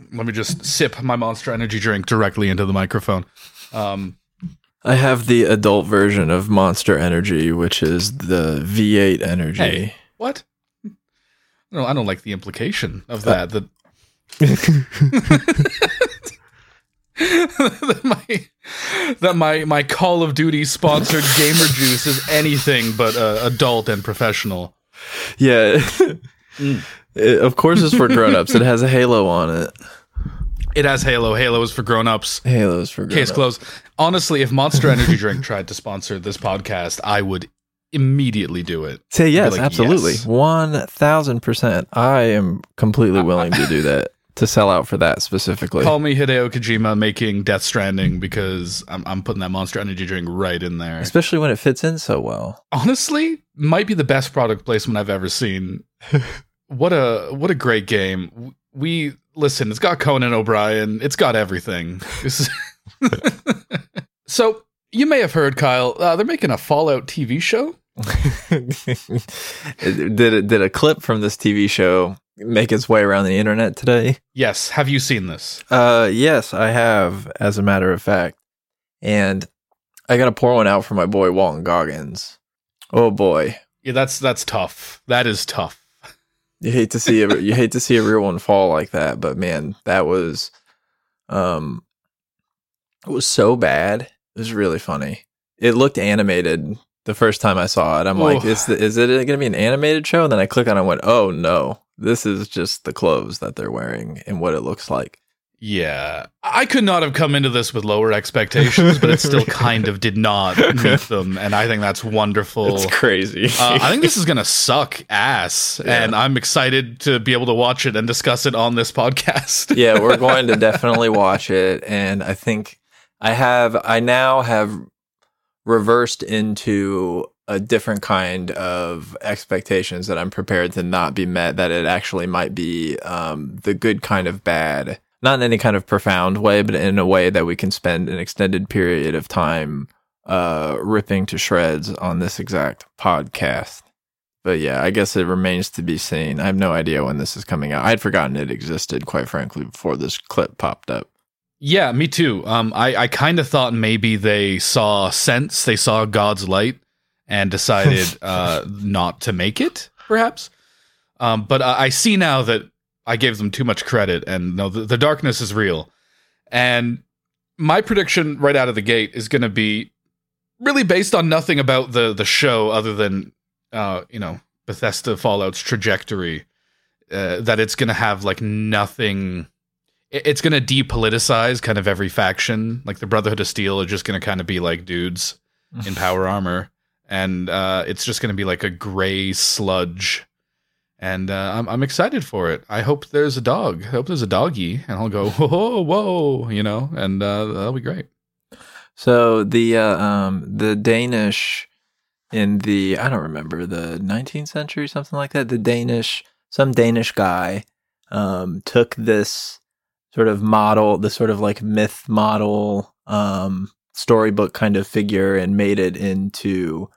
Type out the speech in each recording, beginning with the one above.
Let me just sip my Monster Energy drink directly into the microphone. I have the adult version of Monster Energy, which is the V8 Energy. Hey, what? No, I don't like the implication of that. That my Call of Duty sponsored gamer juice is anything but adult and professional. Yeah, of course it's for grown-ups. It has a halo on it. It has Halo. Halo is for grown-ups. Halo is for grown-ups. Case closed. Honestly, if Monster Energy Drink tried to sponsor this podcast, I would immediately do it. Say yes, like, absolutely. yes. 1000%. I am completely willing to do that, to sell out for that specifically. Call me Hideo Kojima making Death Stranding, because I'm putting that Monster Energy Drink right in there. Especially when it fits in so well. Honestly, might be the best product placement I've ever seen. What a great game. Listen, it's got Conan O'Brien. It's got everything. So, you may have heard, Kyle, they're making a Fallout TV show. Did a clip from this TV show make its way around the internet today? Yes. Have you seen this? Yes, I have, as a matter of fact. And I got to pour one out for my boy Walton Goggins. Oh boy. Yeah, that's tough. That is tough. You hate to see a real one fall like that, but man, that was it was so bad. It was really funny. It looked animated the first time I saw it. I'm like, is it going to be an animated show? And then I click on it and went, oh no, this is just the clothes that they're wearing and what it looks like. Yeah, I could not have come into this with lower expectations, but it still kind of did not meet them, and I think that's wonderful. It's crazy. I think this is going to suck ass, and I'm excited to be able to watch it and discuss it on this podcast. Yeah, we're going to definitely watch it, and I think I now have reversed into a different kind of expectations that I'm prepared to not be met, that it actually might be the good kind of bad. Not in any kind of profound way, but in a way that we can spend an extended period of time ripping to shreds on this exact podcast. But yeah, I guess it remains to be seen. I have no idea when this is coming out. I'd forgotten it existed, quite frankly, before this clip popped up. Yeah, me too. I kind of thought maybe they saw sense, they saw God's light, and decided not to make it, perhaps. But I see now that I gave them too much credit, and no, the darkness is real. And my prediction right out of the gate is going to be really based on nothing about the show other than, Bethesda Fallout's trajectory, that it's going to have like nothing. It's going to depoliticize kind of every faction. Like the Brotherhood of Steel are just going to kind of be like dudes in power armor. And it's just going to be like a gray sludge. And I'm excited for it. I hope there's a dog. I hope there's a doggy, and I'll go whoa, and that'll be great. So the Danish in the, I don't remember, the 19th century, something like that. Some Danish guy took this sort of model, this sort of like myth model, storybook kind of figure, and made it into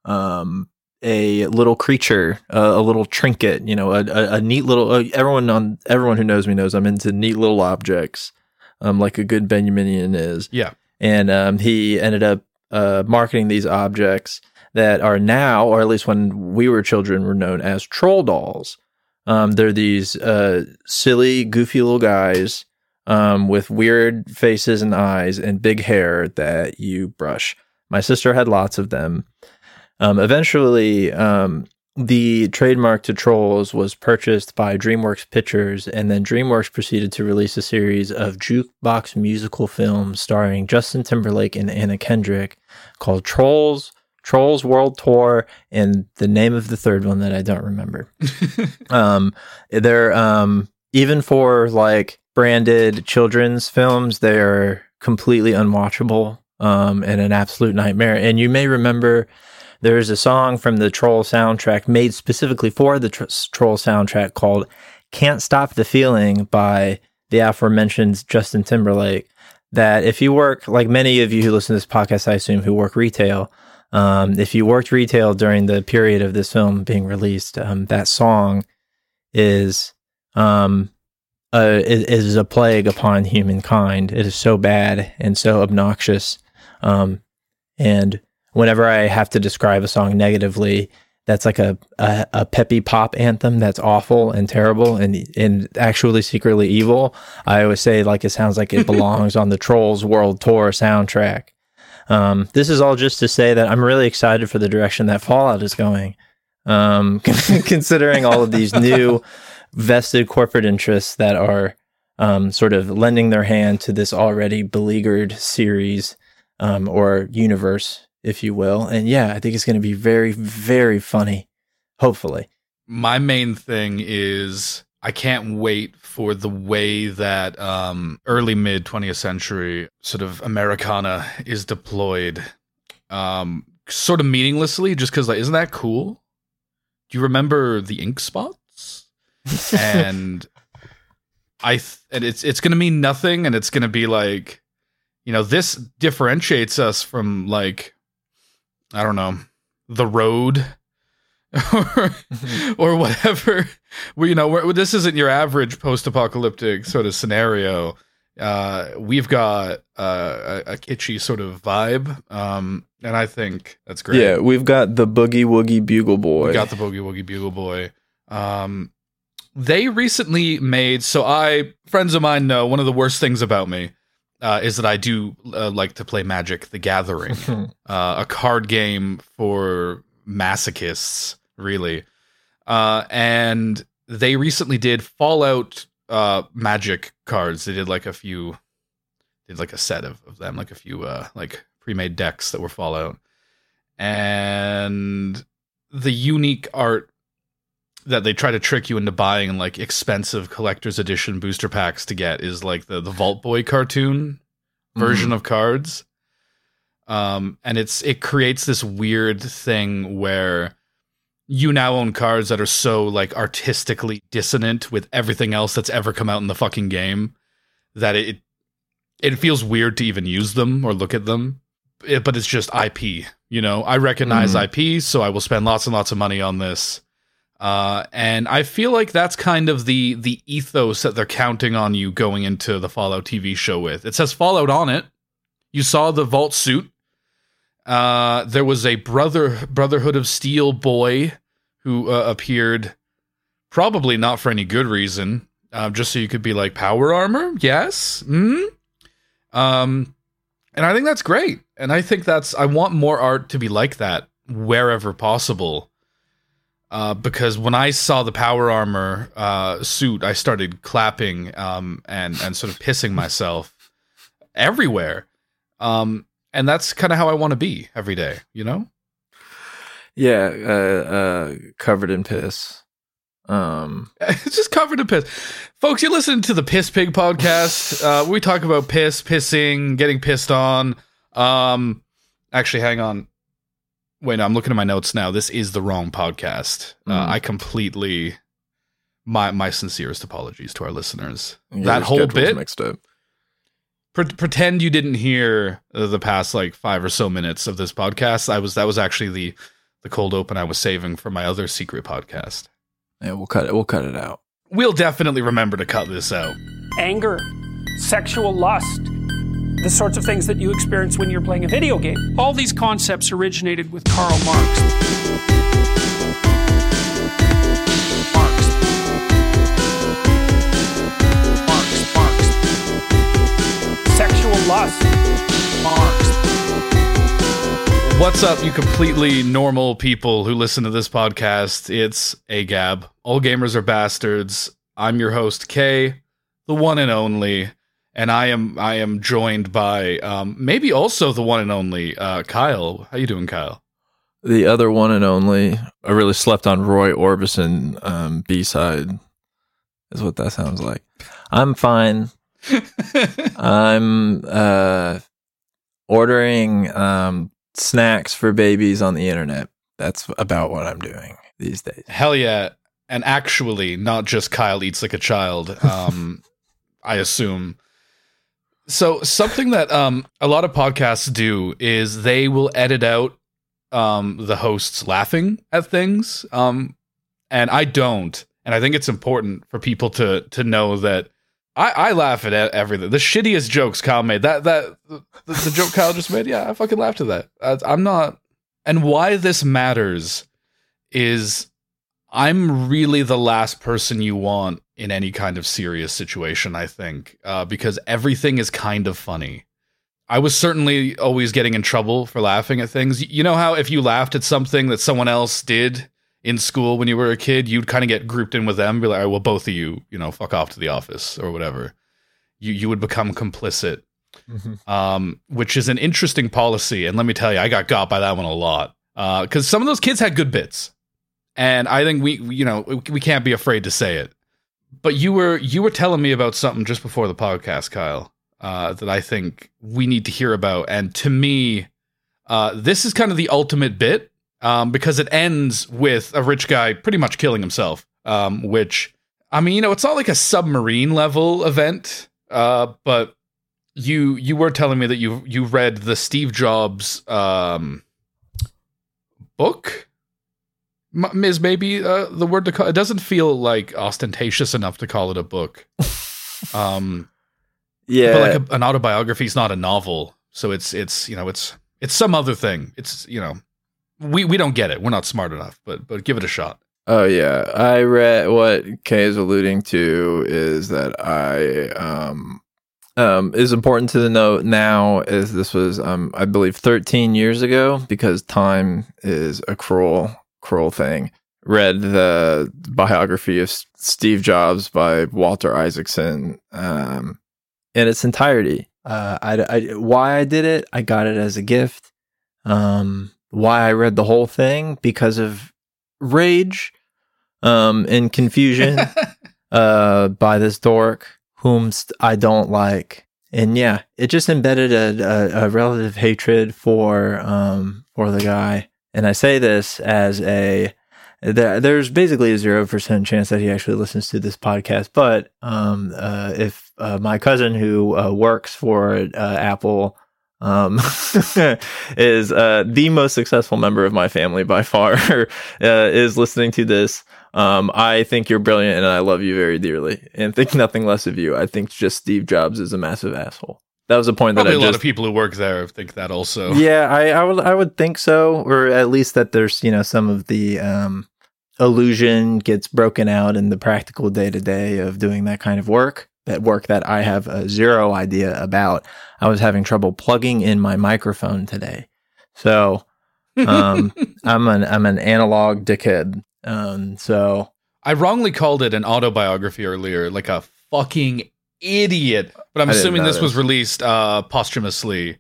a little creature, a little trinket, a neat little. Everyone who knows me knows I'm into neat little objects, like a good Benjaminian is. Yeah, and he ended up marketing these objects that are now, or at least when we were children, were known as troll dolls. They're these silly, goofy little guys with weird faces and eyes and big hair that you brush. My sister had lots of them. Eventually, the trademark to Trolls was purchased by DreamWorks Pictures, and then DreamWorks proceeded to release a series of jukebox musical films starring Justin Timberlake and Anna Kendrick called Trolls World Tour, and the name of the third one that I don't remember. They're even for like branded children's films, they're completely unwatchable and an absolute nightmare. And you may remember there's a song from the Troll soundtrack made specifically for the Troll soundtrack called Can't Stop the Feeling by the aforementioned Justin Timberlake, that if you work, like many of you who listen to this podcast, I assume, who work retail, if you worked retail during the period of this film being released, that song is is a plague upon humankind. It is so bad and so obnoxious. And whenever I have to describe a song negatively, that's like a peppy pop anthem that's awful and terrible and actually secretly evil, I always say like it sounds like it belongs on the Trolls World Tour soundtrack. This is all just to say that I'm really excited for the direction that Fallout is going. Considering all of these new vested corporate interests that are sort of lending their hand to this already beleaguered series or universe, if you will. And yeah, I think it's going to be very, very funny, hopefully. My main thing is I can't wait for the way that early mid 20th century sort of Americana is deployed sort of meaninglessly, just because like, isn't that cool? Do you remember the ink spots? And and it's going to mean nothing, and it's going to be like, you know, this differentiates us from like, I don't know, The Road or whatever. You know, this isn't your average post-apocalyptic sort of scenario. We've got a kitschy sort of vibe, and I think that's great. Yeah, we've got the Boogie Woogie Bugle Boy. We got the Boogie Woogie Bugle Boy. They recently made, friends of mine know one of the worst things about me is that I do like to play Magic the Gathering, a card game for masochists, really. And they recently did Fallout Magic cards. They did like a set of them, like a few like pre-made decks that were Fallout. And the unique art that they try to trick you into buying like expensive collector's edition booster packs to get is like the Vault Boy cartoon version of cards. And it creates this weird thing where you now own cards that are so like artistically dissonant with everything else that's ever come out in the fucking game that it feels weird to even use them or look at them. But it's just IP, you know. I recognize IP, so I will spend lots and lots of money on this. And I feel like that's kind of the ethos that they're counting on you going into the Fallout TV show with. It says Fallout on it. You saw the Vault suit. There was a Brotherhood of Steel boy who appeared, probably not for any good reason, just so you could be like, power armor? Yes? And I think that's great. And I think I want more art to be like that wherever possible. Because when I saw the power armor suit, I started clapping and sort of pissing myself everywhere. And that's kind of how I want to be every day, you know? Yeah, covered in piss. It's just covered in piss. Folks, you're listening to the Piss Pig podcast. We talk about pissing, getting pissed on. Actually, hang on. Wait, no, I'm looking at my notes now. This is the wrong podcast. I completely... My sincerest apologies to our listeners. Yeah, that whole bit... mixed up. Pretend you didn't hear the past like 5 or so minutes of this podcast. That was actually the cold open I was saving for my other secret podcast. Yeah, we'll cut it out. We'll definitely remember to cut this out. Anger, sexual lust, the sorts of things that you experience when you're playing a video game. All these concepts originated with Karl Marx. Sexual lust. Marx. What's up, you completely normal people who listen to this podcast? It's AGAB. All gamers are bastards. I'm your host, Kay, the one and only, and I am joined by maybe also the one and only Kyle. How you doing, Kyle? The other one and only. I really slept on Roy Orbison B-side, is what that sounds like. I'm fine. I'm ordering snacks for babies on the internet. That's about what I'm doing these days. Hell yeah. And actually, not just Kyle eats like a child, I assume. So something that a lot of podcasts do is they will edit out the hosts laughing at things. And I don't. And I think it's important for people to know that I laugh at everything. The shittiest jokes Kyle made. The joke Kyle just made. Yeah, I fucking laughed at that. I'm not. And why this matters is I'm really the last person you want in any kind of serious situation, I think, because everything is kind of funny. I was certainly always getting in trouble for laughing at things. You know how if you laughed at something that someone else did in school when you were a kid, you'd kind of get grouped in with them, be like, all right, well, both of you, fuck off to the office or whatever. You would become complicit, which is an interesting policy. And let me tell you, I got by that one a lot because some of those kids had good bits. And I think we can't be afraid to say it. But you were telling me about something just before the podcast, Kyle, that I think we need to hear about. And to me, this is kind of the ultimate bit because it ends with a rich guy pretty much killing himself, which, I mean, it's not like a submarine level event, but you were telling me that you read the Steve Jobs book. Is maybe the word to call it. Doesn't feel like ostentatious enough to call it a book. Yeah, but like an autobiography is not a novel, so it's some other thing. It's we don't get it. We're not smart enough, but give it a shot. Oh yeah, I read what Kay is alluding to is that is important to the note now is this was I believe 13 years ago because time is a cruel thing. Read the biography of Steve Jobs by Walter Isaacson in its entirety. Why I did it, I got it as a gift. Why I read the whole thing, because of rage and confusion by this dork whom I don't like. And yeah, it just embedded a relative hatred for the guy. And I say this as there's basically a 0% chance that he actually listens to this podcast. But if my cousin who works for Apple is the most successful member of my family by far, is listening to this, I think you're brilliant and I love you very dearly and think nothing less of you. I think just Steve Jobs is a massive asshole. That was a point Probably that a lot of people who work there think that also. Yeah, I would think so, or at least that there's some of the illusion gets broken out in the practical day to day of doing that kind of work. That work that I have zero idea about. I was having trouble plugging in my microphone today, so I'm an analog dickhead. So I wrongly called it an autobiography earlier, like a fucking idiot. But I'm assuming this was released posthumously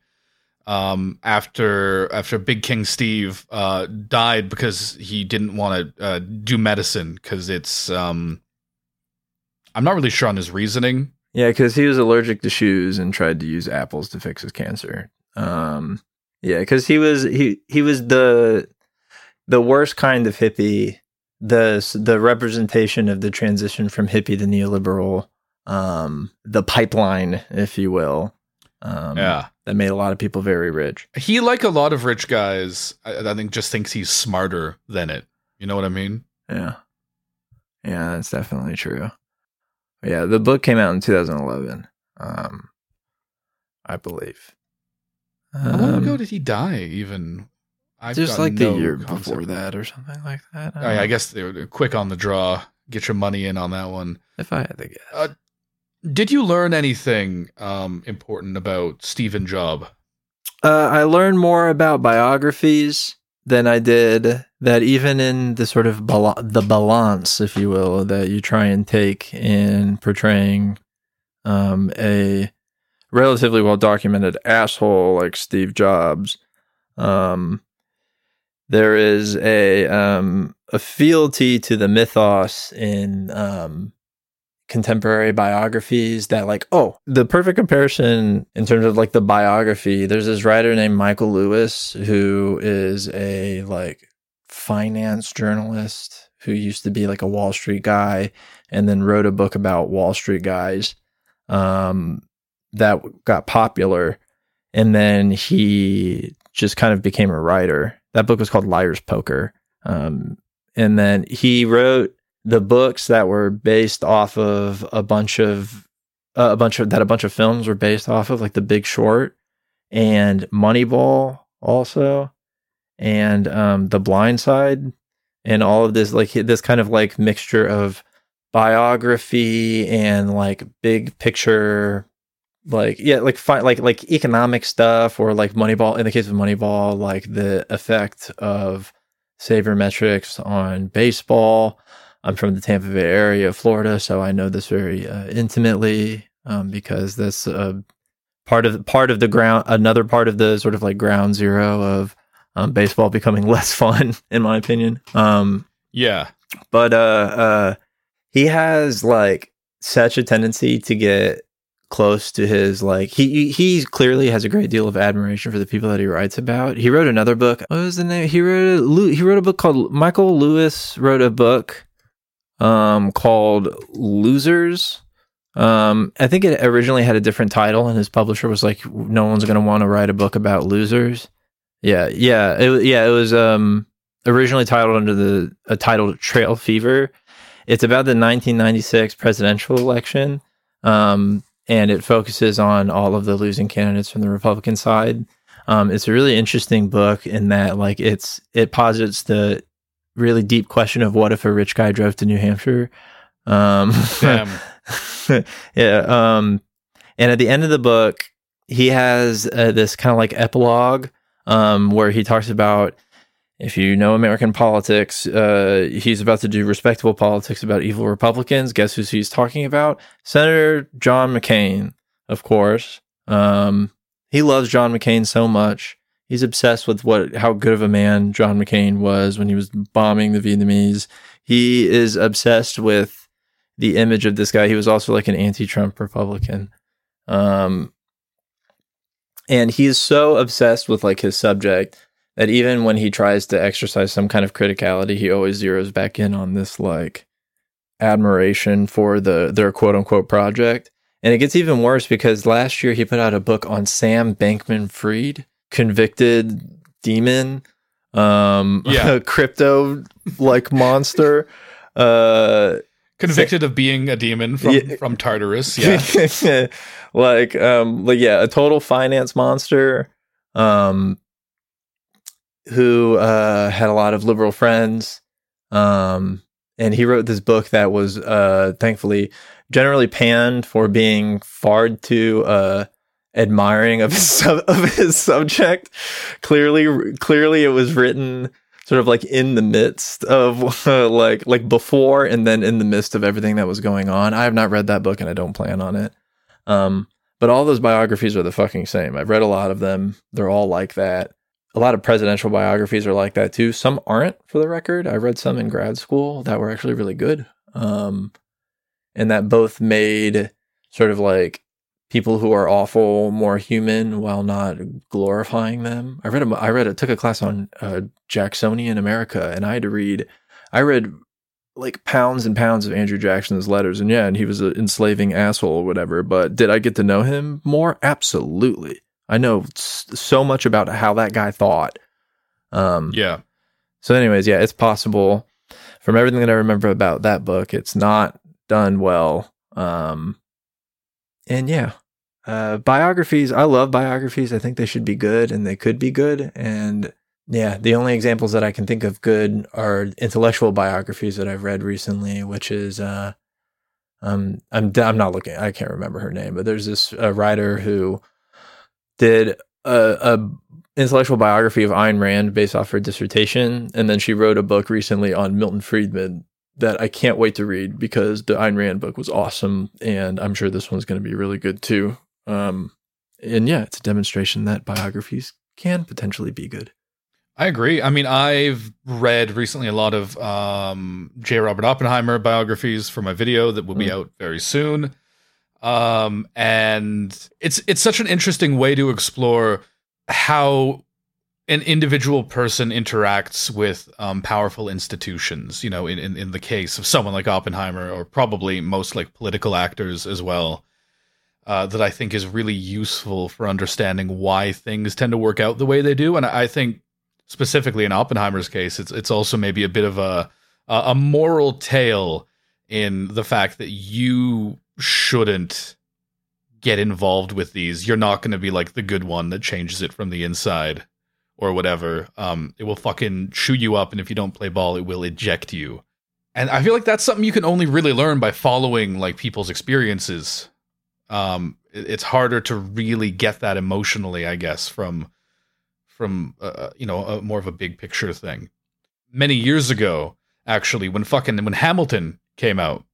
after Big King Steve died because he didn't want to do medicine because it's I'm not really sure on his reasoning. Yeah, because he was allergic to shoes and tried to use apples to fix his cancer. Yeah, because he was the worst kind of hippie, the representation of the transition from hippie to neoliberal, the pipeline, if you will. That made a lot of people very rich. He, like a lot of rich guys, I think just thinks he's smarter than it. You know what I mean? Yeah, that's definitely true. Yeah, the book came out in 2011, I believe. How long ago did he die, even? Just like the year before that or something like that. I guess they were quick on the draw. Get your money in on that one. If I had to guess. Did you learn anything important about Stephen Jobs? I learned more about biographies than I did that even in the sort of the balance, if you will, that you try and take in portraying a relatively well-documented asshole like Steve Jobs. There is a fealty to the mythos in contemporary biographies that, like, the perfect comparison in terms of like the biography, there's this writer named Michael Lewis who is a like finance journalist who used to be like a Wall Street guy and then wrote a book about Wall Street guys that got popular, and then he just kind of became a writer. That book was called Liar's Poker, and then he wrote the books that were based off of a bunch of a bunch of films were based off of, like The Big Short and Moneyball also, and The Blind Side, and all of this, like this kind of like mixture of biography and like big picture, like like economic stuff, or like Moneyball. In the case of Moneyball, like the effect of sabermetrics on baseball. I'm from the Tampa Bay area of Florida, so I know this very intimately, because that's part of the ground, another part of the sort of like ground zero of baseball becoming less fun, in my opinion. Yeah, but he has like such a tendency to get close to his, like, he clearly has a great deal of admiration for the people that he writes about. He wrote another book. What was the name? He wrote a book called, Michael Lewis wrote a book called Losers. I think it originally had a different title, and his publisher was like, no one's going to want to write a book about losers. It was originally titled under a title Trail Fever. It's about the 1996 presidential election, and it focuses on all of the losing candidates from the Republican side. It's a really interesting book in that, like, it posits the really deep question of what if a rich guy drove to New Hampshire. Damn. Yeah. And at the end of the book, he has this kind of like epilogue where he talks about, if you know American politics, he's about to do respectable politics about evil Republicans. Guess who he's talking about? Senator John McCain, of course. He loves John McCain so much. He's obsessed with how good of a man John McCain was when he was bombing the Vietnamese. He is obsessed with the image of this guy. He was also like an anti-Trump Republican. And he is so obsessed with like his subject that even when he tries to exercise some kind of criticality, he always zeroes back in on this like admiration for their quote unquote project. And it gets even worse because last year he put out a book on Sam Bankman-Fried, convicted demon, crypto like monster, convicted of being a demon from Tartarus. Yeah. A total finance monster, who had a lot of liberal friends, and he wrote this book that was thankfully generally panned for being far too admiring of his subject. Clearly it was written sort of like in the midst of like before and then in the midst of everything that was going on. I have not read that book and I don't plan on it. But all those biographies are the fucking same. I've read a lot of them. They're all like that. A lot of presidential biographies are like that too. Some aren't, for the record. I read some in grad school that were actually really good. And that both made sort of like people who are awful more human while not glorifying them. I took a class on Jacksonian America, and I read like pounds and pounds of Andrew Jackson's letters, and he was an enslaving asshole or whatever, but did I get to know him more? Absolutely. I know so much about how that guy thought. So anyways, it's possible. From everything that I remember about that book, it's not done well. Biographies, I love biographies. I think they should be good, and they could be good. And the only examples that I can think of good are intellectual biographies that I've read recently, which is I'm not looking, I can't remember her name, but there's this writer who did a intellectual biography of Ayn Rand based off her dissertation, and then she wrote a book recently on Milton Friedman that I can't wait to read because the Ayn Rand book was awesome, and I'm sure this one's going to be really good too. It's a demonstration that biographies can potentially be good. I agree. I mean, I've read recently a lot of J. Robert Oppenheimer biographies for my video that will be out very soon. And it's such an interesting way to explore how an individual person interacts with powerful institutions, in the case of someone like Oppenheimer, or probably most like political actors as well, that I think is really useful for understanding why things tend to work out the way they do. And I think specifically in Oppenheimer's case, it's also maybe a bit of a moral tale in the fact that you shouldn't get involved with these, you're not going to be like the good one that changes it from the inside or whatever. It will fucking chew you up, and if you don't play ball, it will eject you. And I feel like that's something you can only really learn by following like people's experiences. It's harder to really get that emotionally, I guess, from more of a big picture thing. Many years ago, actually, when Hamilton came out,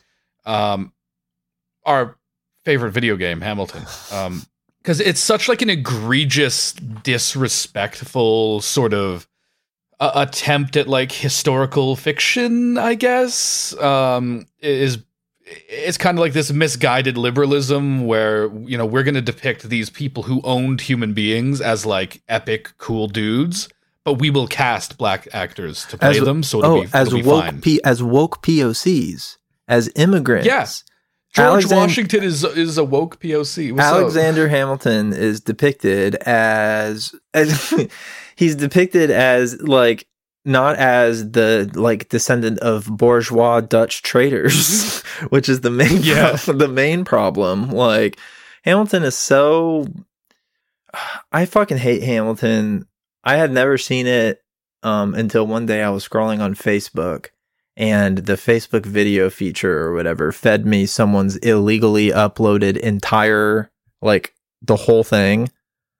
our favorite video game, Hamilton, because it's such like an egregious, disrespectful sort of attempt at like historical fiction, I guess. It's kind of like this misguided liberalism where, you know, we're going to depict these people who owned human beings as like epic, cool dudes, but we will cast black actors to play them. So it'll be fine. As woke POCs, as immigrants. Yeah. George Washington is a woke POC. Alexander Hamilton is depicted as he's depicted as like, not as the like descendant of bourgeois Dutch traders, which is the main problem. Like, Hamilton is so, I fucking hate Hamilton. I had never seen it until one day I was scrolling on Facebook, and the Facebook video feature or whatever fed me someone's illegally uploaded entire, like, the whole thing.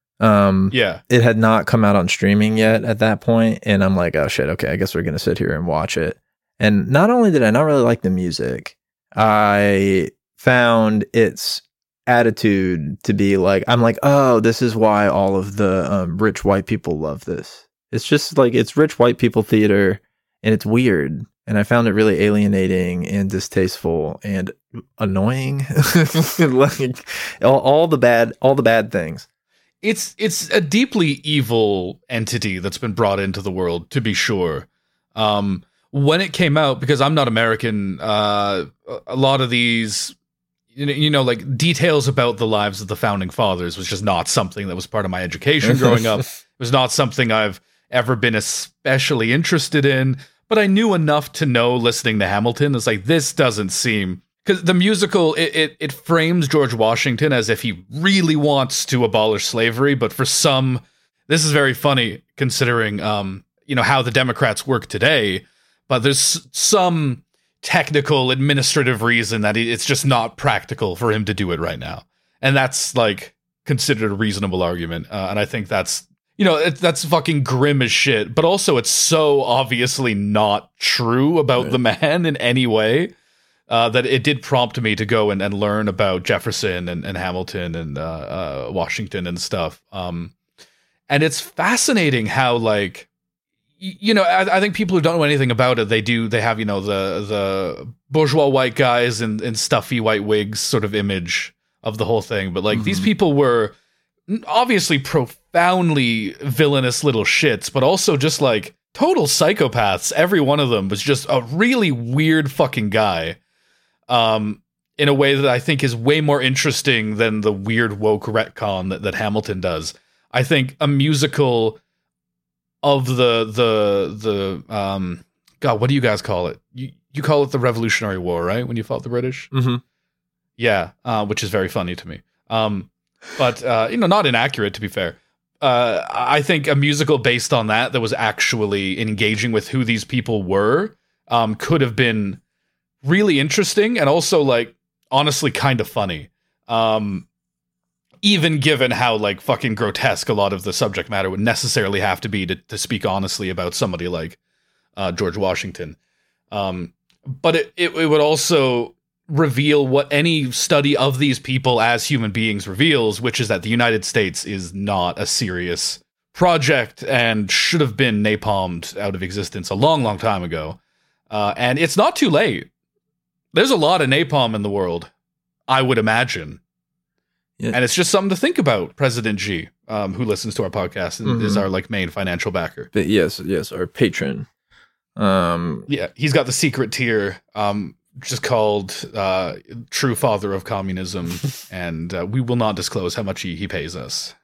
It had not come out on streaming yet at that point, and I'm like, oh shit, okay, I guess we're gonna sit here and watch it. And not only did I not really like the music, I found its attitude to be like, I'm like, oh, this is why all of the rich white people love this. It's just like, it's rich white people theater, and it's weird, and I found it really alienating and distasteful and annoying. Like all the bad things. It's a deeply evil entity that's been brought into the world, to be sure. When it came out, because I'm not American, a lot of these, like details about the lives of the founding fathers was just not something that was part of my education growing up. It was not something I've ever been especially interested in, but I knew enough to know, listening to Hamilton, it's like, this doesn't seem... Because the musical, it frames George Washington as if he really wants to abolish slavery, but for some, this is very funny considering, how the Democrats work today, but there's some technical administrative reason that it's just not practical for him to do it right now. And that's like considered a reasonable argument. And I think that's, that's fucking grim as shit, but also it's so obviously not true about the man in any way. That it did prompt me to go and learn about Jefferson and Hamilton and Washington and stuff. And it's fascinating how, like, I think people who don't know anything about it, they have, the bourgeois white guys in stuffy white wigs sort of image of the whole thing. But, like, these people were obviously profoundly villainous little shits, but also just, like, total psychopaths. Every one of them was just a really weird fucking guy. In a way that I think is way more interesting than the weird woke retcon that Hamilton does. I think a musical of the God, what do you guys call it? You call it the Revolutionary War, right? When you fought the British? Mm-hmm. Yeah, which is very funny to me. But not inaccurate, to be fair. I think a musical based on that was actually engaging with who these people were, could have been really interesting, and also, like, honestly kind of funny. Even given how, like, fucking grotesque a lot of the subject matter would necessarily have to be to speak honestly about somebody like George Washington. But it would also reveal what any study of these people as human beings reveals, which is that the United States is not a serious project and should have been napalmed out of existence a long, long time ago. And it's not too late. There's a lot of napalm in the world, I would imagine. Yeah. And it's just something to think about, President G, who listens to our podcast and is our, like, main financial backer. But yes, our patron. Yeah, he's got the secret tier, just called True Father of Communism, and we will not disclose how much he pays us.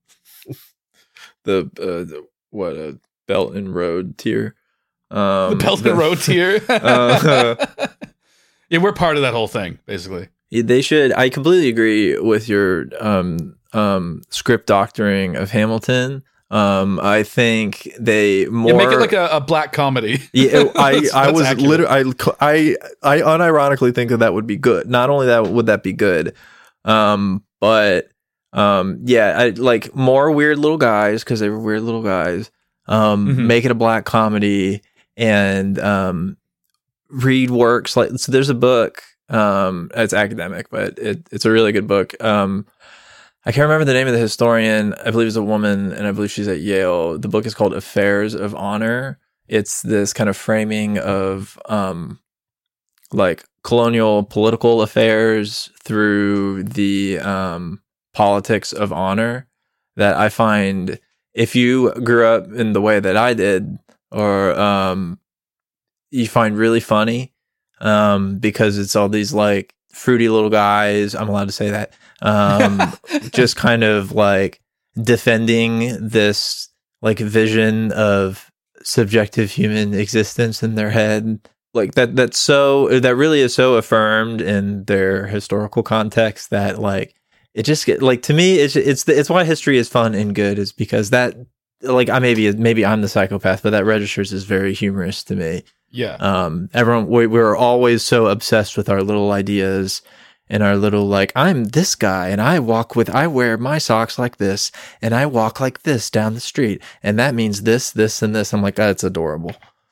The Belt and Road tier. The Belt and Road tier. Yeah, we're part of that whole thing, basically. They should. I completely agree with your script doctoring of Hamilton. I think they more make it like a black comedy. Yeah, I was accurate. literally I unironically think that would be good. Not only that would that be good, but yeah, I like more weird little guys because they were weird little guys. Make it a black comedy and read works like so. There's a book. It's academic, but it's a really good book. I can't remember the name of the historian. I believe it's a woman, and I believe she's at Yale. The book is called Affairs of Honor. It's this kind of framing of like colonial political affairs through the politics of honor that I find, if you grew up in the way that I did, or you find really funny because it's all these like fruity little guys. I'm allowed to say that. Just kind of like defending this like vision of subjective human existence in their head, like that really is so affirmed in their historical context that like it just get like, to me it's why history is fun and good, is because that like maybe I'm the psychopath, but that registers as very humorous to me. Yeah. Everyone we're always so obsessed with our little ideas and our little like, I'm this guy and I wear my socks like this and I walk like this down the street and that means this and this. I'm like, oh, it's adorable.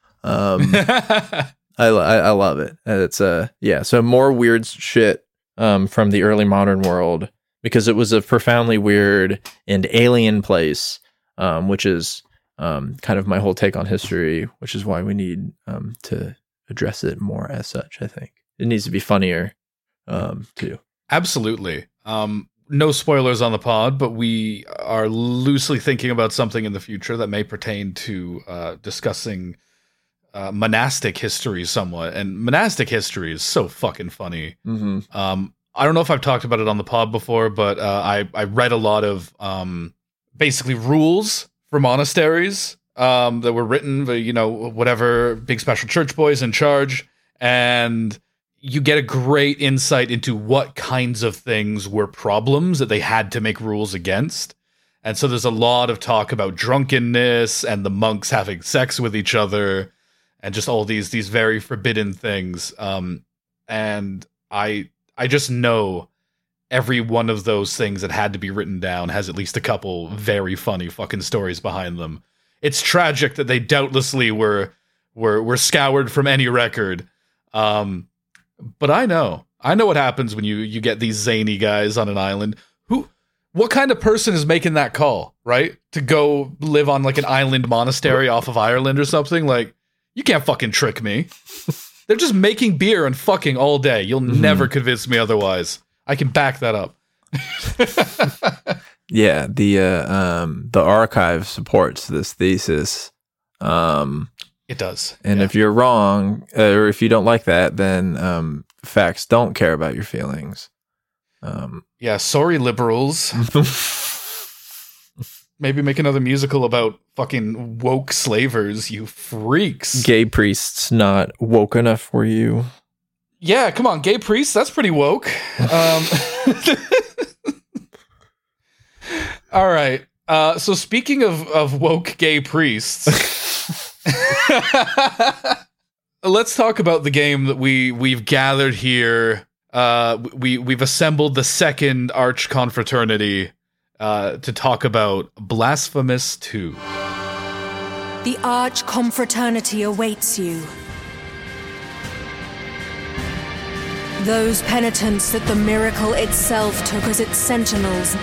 I love it. It's yeah. So more weird shit from the early modern world, because it was a profoundly weird and alien place, which is kind of my whole take on history, which is why we need to address it more as such. I think it needs to be funnier too. Absolutely. No spoilers on the pod, but we are loosely thinking about something in the future that may pertain to discussing monastic history somewhat. And monastic history is so fucking funny. I don't know if I've talked about it on the pod before, but I read a lot of basically rules for monasteries that were written by, whatever big special church boys in charge, and you get a great insight into what kinds of things were problems that they had to make rules against. And so there's a lot of talk about drunkenness and the monks having sex with each other and just all these very forbidden things. And I just know every one of those things that had to be written down has at least a couple very funny fucking stories behind them. It's tragic that they doubtlessly were scoured from any record. But I know what happens when you get these zany guys on an island. What kind of person is making that call, right? To go live on like an island monastery off of Ireland or something? Like, you can't fucking trick me. They're just making beer and fucking all day. You'll never convince me otherwise. I can back that up. Yeah, the archive supports this thesis. It does. And if you're wrong, or if you don't like that, then facts don't care about your feelings. Yeah, sorry, liberals. Maybe make another musical about fucking woke slavers, you freaks. Gay priests not woke enough for you. Yeah, come on, gay priests, that's pretty woke. All right. So speaking of woke gay priests, let's talk about the game that we've gathered here. We've assembled the second arch confraternity to talk about Blasphemous 2. The arch confraternity awaits you. Those penitents that the miracle itself took as its sentinels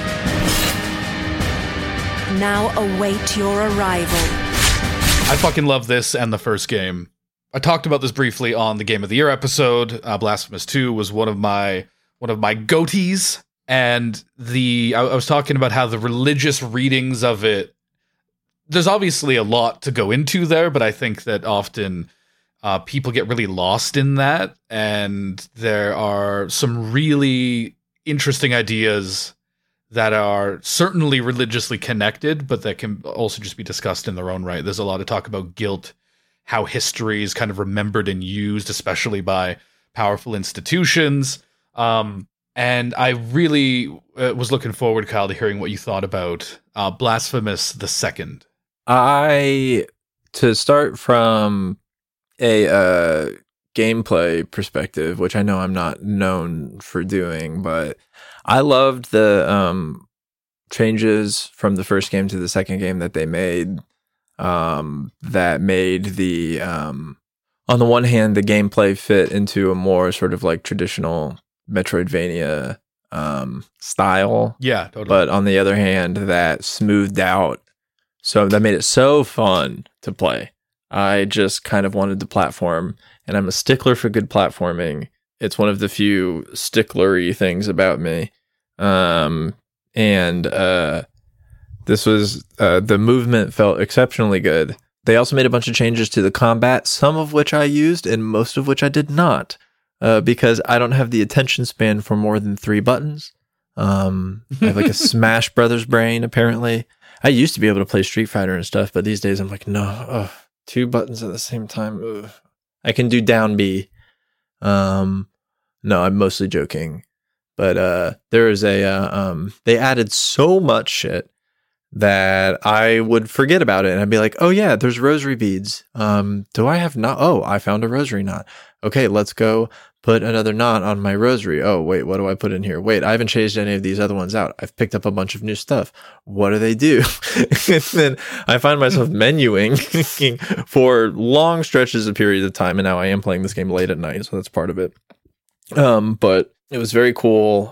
now await your arrival. I fucking love this and the first game. I talked about this briefly on the Game of the Year episode. Blasphemous 2 was one of my goatees, and I was talking about how the religious readings of it, there's obviously a lot to go into there, but I think that often people get really lost in that, and there are some really interesting ideas that are certainly religiously connected, but that can also just be discussed in their own right. There's a lot of talk about guilt, how history is kind of remembered and used, especially by powerful institutions. And I really was looking forward, Kyle, to hearing what you thought about Blasphemous the Second. To start from a gameplay perspective, which I know I'm not known for doing, but I loved the changes from the first game to the second game that they made. That made the on the one hand, the gameplay fit into a more sort of like traditional Metroidvania style. Yeah, totally. But on the other hand, that smoothed out. So that made it so fun to play. I just kind of wanted to platform, and I'm a stickler for good platforming. It's one of the few sticklery things about me. This was the movement felt exceptionally good. They also made a bunch of changes to the combat, some of which I used and most of which I did not, because I don't have the attention span for more than 3 buttons. I have like a Smash Brothers brain, apparently. I used to be able to play Street Fighter and stuff, but these days I'm like, no, 2 buttons at the same time. Ugh. I can do down B. No, I'm mostly joking. But there is they added so much shit that I would forget about it, and I'd be like, oh yeah, there's rosary beads. Do I have knot? Oh, I found a rosary knot. Okay, let's go put another knot on my rosary. Oh wait, what do I put in here? Wait, I haven't changed any of these other ones out. I've picked up a bunch of new stuff. What do they do? And then I find myself menuing for long stretches of periods of time, and now I am playing this game late at night, so that's part of it. But it was very cool.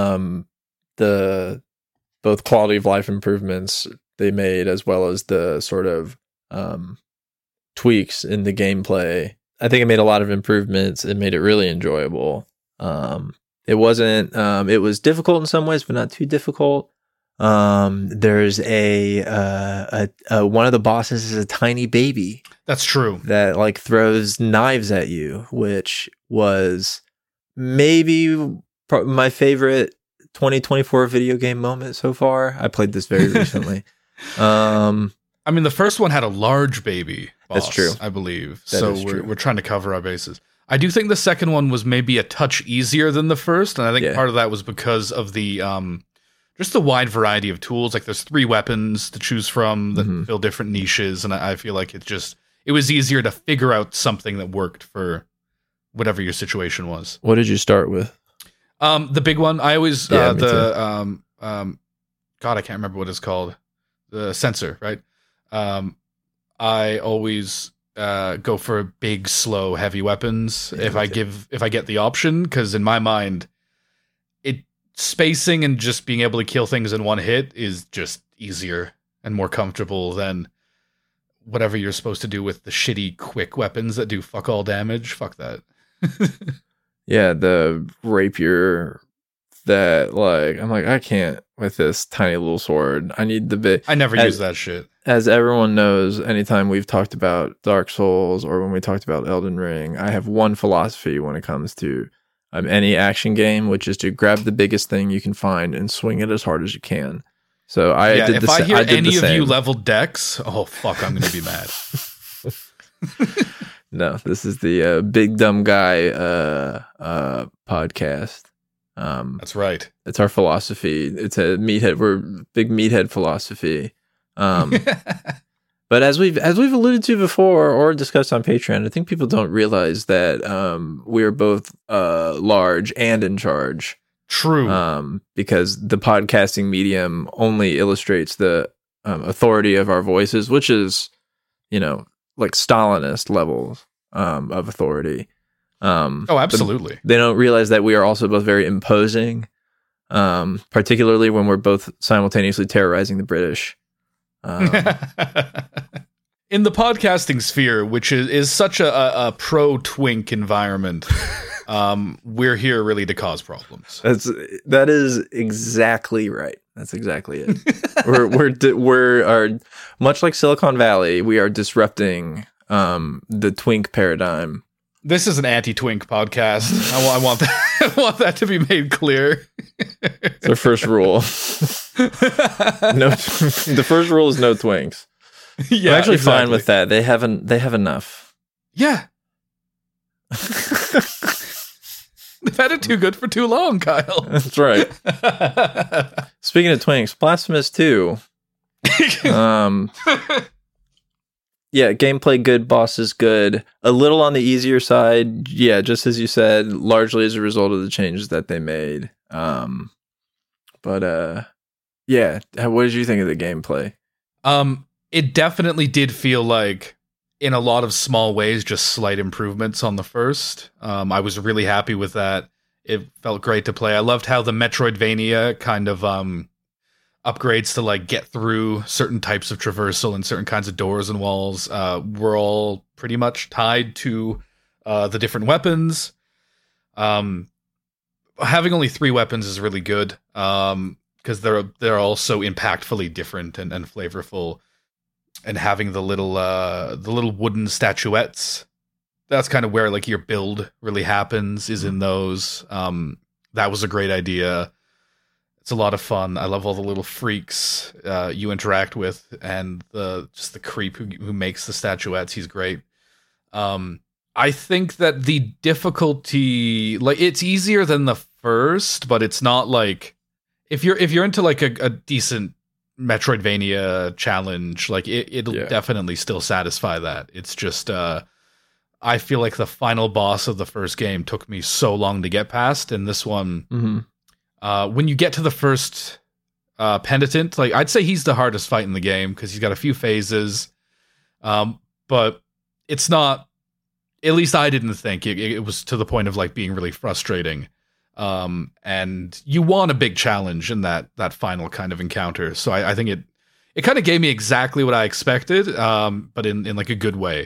The both quality of life improvements they made, as well as the sort of tweaks in the gameplay. I think it made a lot of improvements. It made it really enjoyable. It wasn't. It was difficult in some ways, but not too difficult. There's a one of the bosses is a tiny baby. That's true. That like throws knives at you, which was maybe my favorite 2024 video game moment so far. I played this very recently. I mean, the first one had a large baby boss, that's true, I believe. That so is true. We're trying to cover our bases. I do think the second one was maybe a touch easier than the first, and I think part of that was because of the just the wide variety of tools. Like there's 3 weapons to choose from that fill different niches, and I feel like it was easier to figure out something that worked for whatever your situation was. What did you start with? The big one. I always God, I can't remember what it's called. The sensor, right? I always go for big, slow, heavy weapons if I get the option, because in my mind, spacing and just being able to kill things in one hit is just easier and more comfortable than whatever you're supposed to do with the shitty quick weapons that do fuck all damage. Fuck that. Yeah, the rapier that I'm like, I can't with this tiny little sword. I need the big. I never use that shit. As everyone knows, anytime we've talked about Dark Souls or when we talked about Elden Ring, I have one philosophy when it comes to any action game, which is to grab the biggest thing you can find and swing it as hard as you can. So if I hear any of you leveled decks, oh fuck, I'm gonna be mad. No, this is the Big Dumb Guy podcast. That's right. It's our philosophy. It's a meathead. We're big meathead philosophy. But as we've alluded to before or discussed on Patreon, I think people don't realize that we are both large and in charge. True. Because the podcasting medium only illustrates the authority of our voices, which is, like Stalinist levels of authority. Oh, absolutely. They don't realize that we are also both very imposing, particularly when we're both simultaneously terrorizing the British. In the podcasting sphere, which is such a pro-twink environment, we're here really to cause problems. That is exactly right. That's exactly it. we're much like Silicon Valley. We are disrupting the twink paradigm. This is an anti-twink podcast. I want that. I want that to be made clear. It's our first rule. The first rule is no twinks. Yeah, I'm actually fine with that. They have enough. Yeah. They've had it too good for too long, Kyle. That's right. Speaking of twinks, Blasphemous 2. Yeah, gameplay good, bosses good. A little on the easier side. Yeah, just as you said, largely as a result of the changes that they made. Yeah, what did you think of the gameplay? It definitely did feel like, in a lot of small ways, just slight improvements on the first. I was really happy with that. It felt great to play. I loved how the Metroidvania kind of upgrades to like get through certain types of traversal and certain kinds of doors and walls were all pretty much tied to the different weapons. Having only 3 weapons is really good because they're all so impactfully different and flavorful. And having the little wooden statuettes, that's kind of where like your build really happens, is in those. That was a great idea. It's a lot of fun. I love all the little freaks you interact with, and the creep who makes the statuettes. He's great. I think that the difficulty, like, it's easier than the first, but it's not like, if you're into like a decent Metroidvania challenge, like it'll definitely still satisfy that. It's just I feel like the final boss of the first game took me so long to get past, and this one, when you get to the first penitent, like, I'd say he's the hardest fight in the game because he's got a few phases, but it's not, at least I didn't think it was to the point of like being really frustrating. And you want a big challenge in that final kind of encounter. So I think it kind of gave me exactly what I expected, but in like a good way.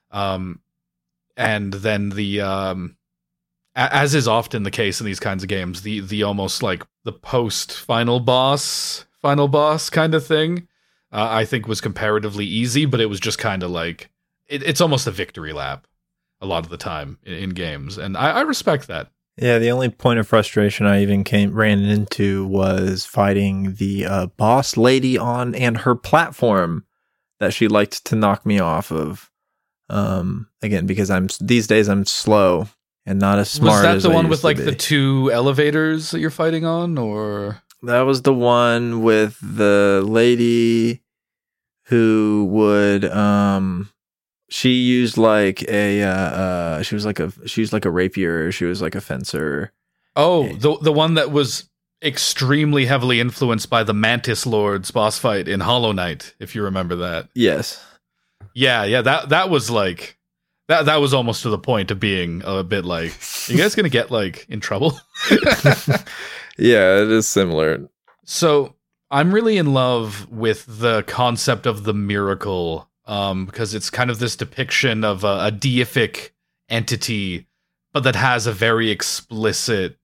And then as is often the case in these kinds of games, the almost like the post final boss kind of thing, I think was comparatively easy, but it was just kind of like, it's almost a victory lap a lot of the time in games. And I respect that. Yeah, the only point of frustration I even ran into was fighting the boss lady and her platform that she liked to knock me off of. Again, because these days I'm slow and not as smart as I used to be. Was that the one with like the 2 elevators that you're fighting on, or? That was the one with the lady who would she used like she was like a rapier. She was like a fencer. Oh, the one that was extremely heavily influenced by the Mantis Lord's boss fight in Hollow Knight, if you remember that. Yes. Yeah. That was like that was almost to the point of being a bit like, are you guys gonna get like in trouble? Yeah, it is similar. So I'm really in love with the concept of the miracle. Because it's kind of this depiction of a deific entity, but that has a very explicit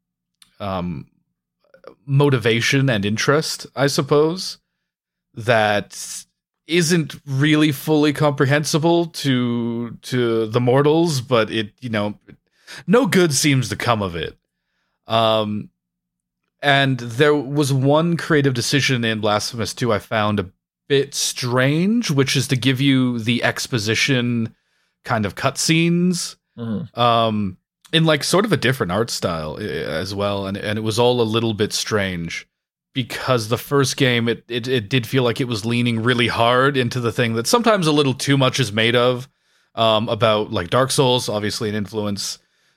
motivation and interest, I suppose, that isn't really fully comprehensible to the mortals, but it, no good seems to come of it. And there was one creative decision in Blasphemous 2 I found a bit strange, which is to give you the exposition kind of cutscenes in like sort of a different art style as well, and it was all a little bit strange because the first game it did feel like it was leaning really hard into the thing that sometimes a little too much is made of, about like Dark Souls, obviously an influence,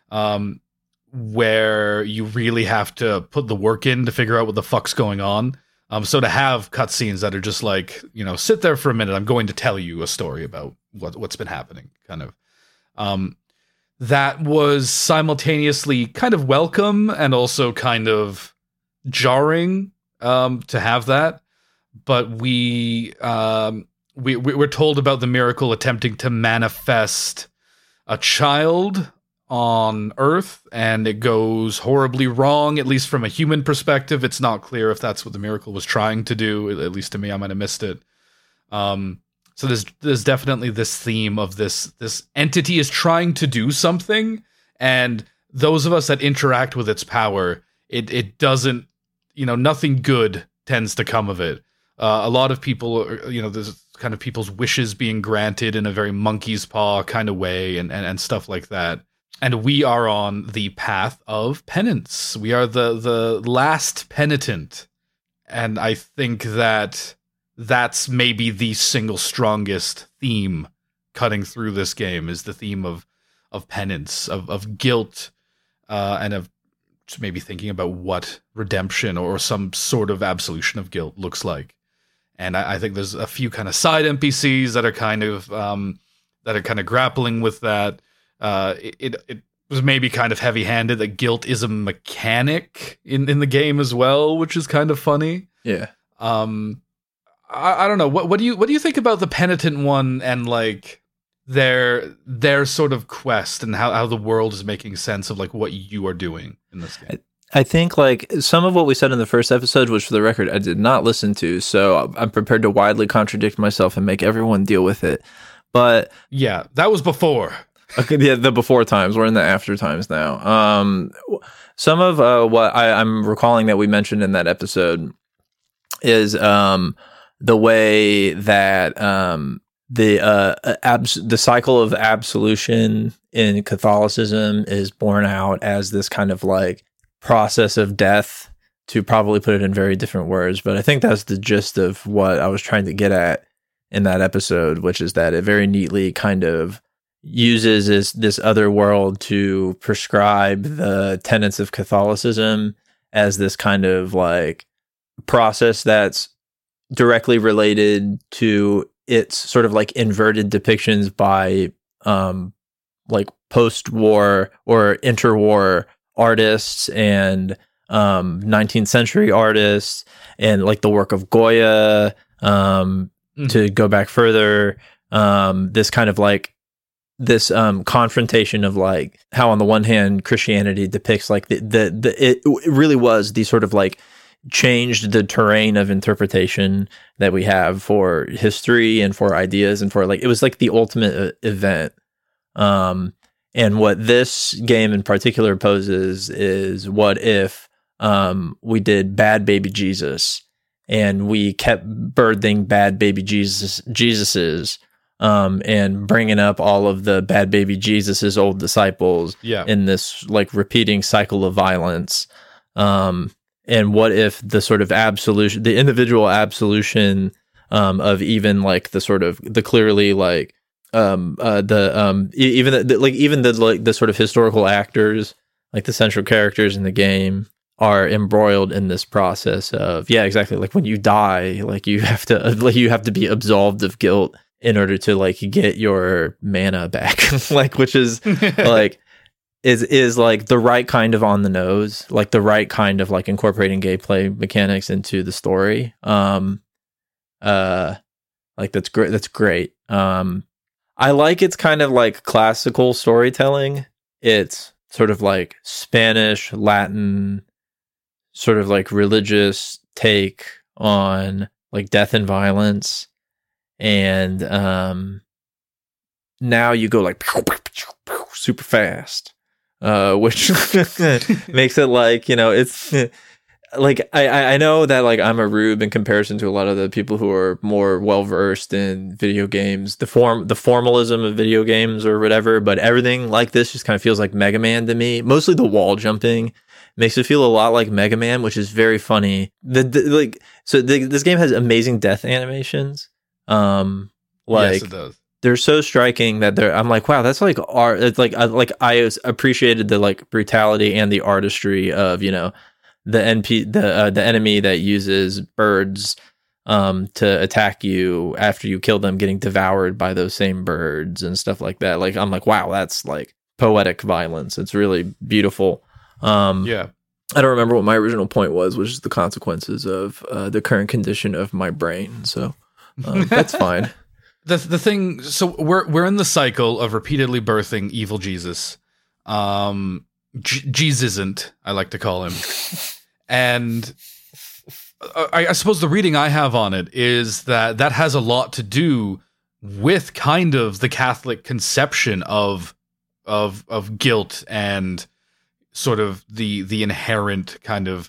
where you really have to put the work in to figure out what the fuck's going on. So to have cutscenes that are just like, sit there for a minute, I'm going to tell you a story about what's been happening, kind of. That was simultaneously kind of welcome and also kind of jarring to have that. But we're told about the miracle attempting to manifest a child on Earth, and it goes horribly wrong, at least from a human perspective. It's not clear if that's what the miracle was trying to do. At least to me, I might have missed it. So there's definitely this theme of this entity is trying to do something, and those of us that interact with its power, it doesn't, nothing good tends to come of it. A lot of people, there's kind of people's wishes being granted in a very monkey's paw kind of way, and stuff like that. And we are on the path of penance. We are the last penitent. And I think that that's maybe the single strongest theme cutting through this game, is the theme of penance, of guilt, and of just maybe thinking about what redemption or some sort of absolution of guilt looks like. And I think there's a few kind of side NPCs that are kind of grappling with that. It was maybe kind of heavy-handed that guilt is a mechanic in the game as well, which is kind of funny. Yeah. I don't know. What do you think about the penitent one and like their sort of quest and how the world is making sense of like what you are doing in this game? I think like some of what we said in the first episode, which for the record I did not listen to, so I'm prepared to widely contradict myself and make everyone deal with it. But yeah, that was before. Okay, yeah, the before times. We're in the after times now. Some of what I'm recalling that we mentioned in that episode is the way that the cycle of absolution in Catholicism is borne out as this kind of like process of death, to probably put it in very different words. But I think that's the gist of what I was trying to get at in that episode, which is that it very neatly kind of uses this other world to prescribe the tenets of Catholicism as this kind of like process that's directly related to its sort of like inverted depictions by like post-war or interwar artists and 19th century artists, and like the work of Goya, to go back further, this kind of like this confrontation of like how on the one hand Christianity depicts like it really was the sort of like changed the terrain of interpretation that we have for history and for ideas and for like, it was like the ultimate event. And what this game in particular poses is, what if we did bad baby Jesus and we kept birthing bad baby Jesuses, and bringing up all of the bad baby Jesus's old disciples in this like repeating cycle of violence. And what if the sort of absolution, the individual absolution of even like the sort of the clearly like even the sort of historical actors, like the central characters in the game, are embroiled in this process of exactly, like when you die, like you have to be absolved of guilt in order to like get your mana back, like, which is like is like the right kind of on the nose, like the right kind of like incorporating gameplay mechanics into the story. Like that's great. That's great. I like it's kind of like classical storytelling. It's sort of like Spanish, Latin, sort of like religious take on like death and violence. And now you go like super fast, which makes it like, you know, it's like I know that like I'm a rube in comparison to a lot of the people who are more well versed in video games, the formalism of video games or whatever, but everything like this just kind of feels like Mega Man to me. Mostly the wall jumping makes it feel a lot like Mega Man, which is very funny. This game has amazing death animations. Yes, it does. They're so striking that I'm like, wow, that's like art. It's like I appreciated the like brutality and the artistry of, you know, the enemy that uses birds to attack you after you kill them, getting devoured by those same birds and stuff like that. Like, I'm like, wow, that's like poetic violence. It's really beautiful. Yeah. I don't remember what my original point was, which is the consequences of the current condition of my brain. So that's fine. The thing, so we're in the cycle of repeatedly birthing evil Jesus. Jesus isn't, I like to call him. And I suppose the reading I have on it is that has a lot to do with kind of the Catholic conception of guilt and sort of the inherent kind of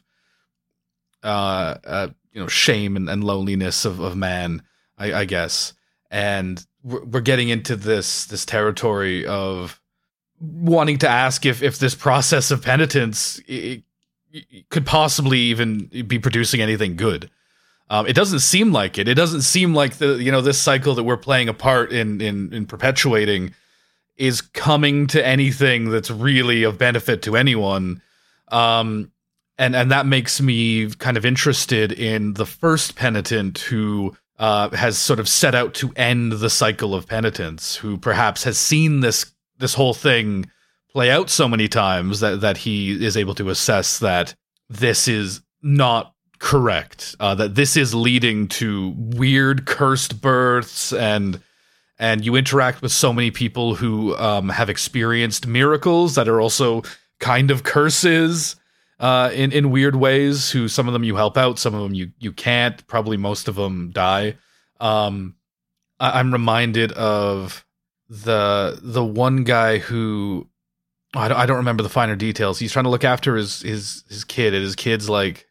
shame and loneliness of man, I guess. And we're getting into this territory of wanting to ask if this process of penitence it could possibly even be producing anything good. It doesn't seem like it. It doesn't seem like this cycle that we're playing a part in perpetuating is coming to anything that's really of benefit to anyone. And that makes me kind of interested in the first penitent who has sort of set out to end the cycle of penitence, who perhaps has seen this whole thing play out so many times that he is able to assess that this is not correct, that this is leading to weird cursed births, and you interact with so many people who have experienced miracles that are also kind of curses in weird ways, who some of them you help out, some of them you can't, probably most of them die. I'm reminded of the one guy who I don't remember the finer details. He's trying to look after his kid, and his kid's like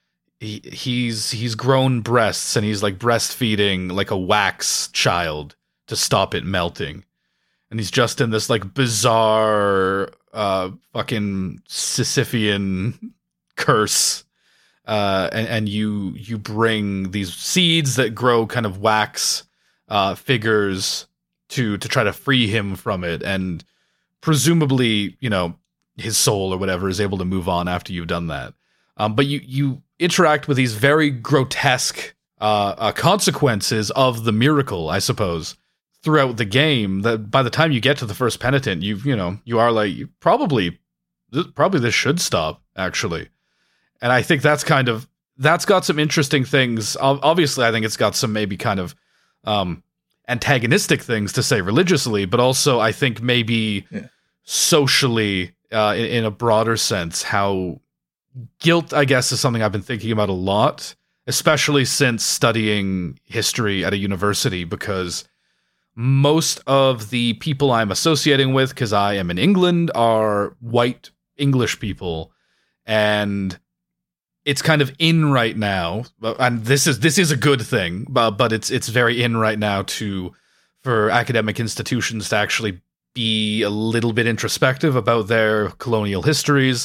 he's grown breasts, and he's like breastfeeding like a wax child to stop it melting, and he's just in this like bizarre fucking Sisyphean curse, and you bring these seeds that grow kind of wax figures to try to free him from it, and presumably, his soul or whatever is able to move on after you've done that. But you interact with these very grotesque consequences of the miracle, I suppose, throughout the game, that by the time you get to the first penitent, you are like, probably this should stop, actually. And I think that's got some interesting things. Obviously, I think it's got some maybe kind of antagonistic things to say religiously, but also I think maybe socially, in a broader sense, how guilt, I guess, is something I've been thinking about a lot, especially since studying history at a university, because most of the people I'm associating with, because I am in England, are white English people, and it's kind of in right now, and this is a good thing, but it's very in right now for academic institutions to actually be a little bit introspective about their colonial histories.